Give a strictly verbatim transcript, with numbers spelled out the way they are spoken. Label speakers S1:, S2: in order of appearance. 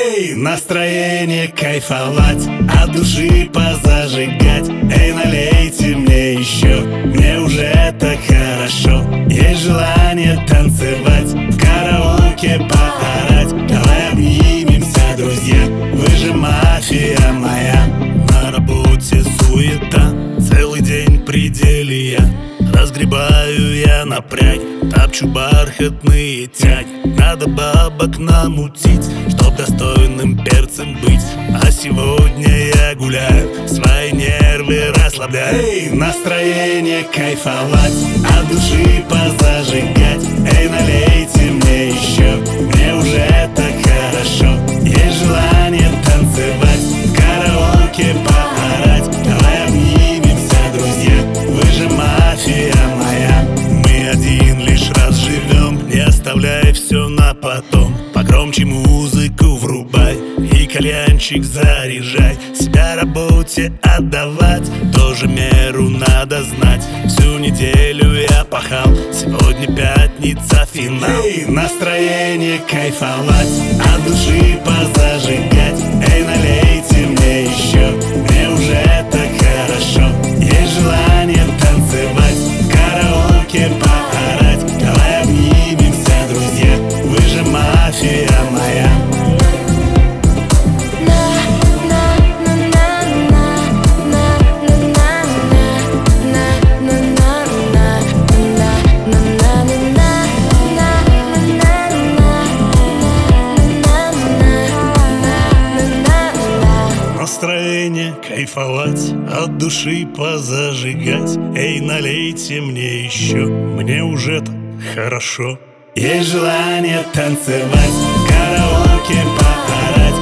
S1: Эй, настроение кайфовать, от души позажигать. Эй, налейте мне еще, мне уже так хорошо. Есть желание танцевать, в караоке поорать. Давай обнимемся, друзья, вы же мафия моя. На работе суета, целый день пределе я. Разгребаю я напряг, топчу бархатные тяги. Надо бабок намутить, чтоб достойным перцем быть. А сегодня я гуляю, свои нервы расслабляю. Эй, настроение кайфовать, от души позажигать. Эй, налейте мне еще, мне уже так хорошо. Есть желание танцевать, в караоке поорать. Давай обнимемся, друзья, вы же мафия моя. Мы один лишь раз живем, не оставляй все на потом. Погромче музыку врубай и кальянчик заряжай. Себя работе отдавать, тоже меру надо знать. Всю неделю я пахал, сегодня пятница, финал. Эй, настроение кайфовать, от души позажигать. Эй, налейте мне еще, мне уже так хорошо. Есть желание танцевать, в караоке поорать. Давай обнимемся, друзья, вы же мафия моя. Настроение кайфовать, от души позажигать. Эй, налейте мне еще, мне уже так хорошо. Есть желание танцевать, в караоке поорать.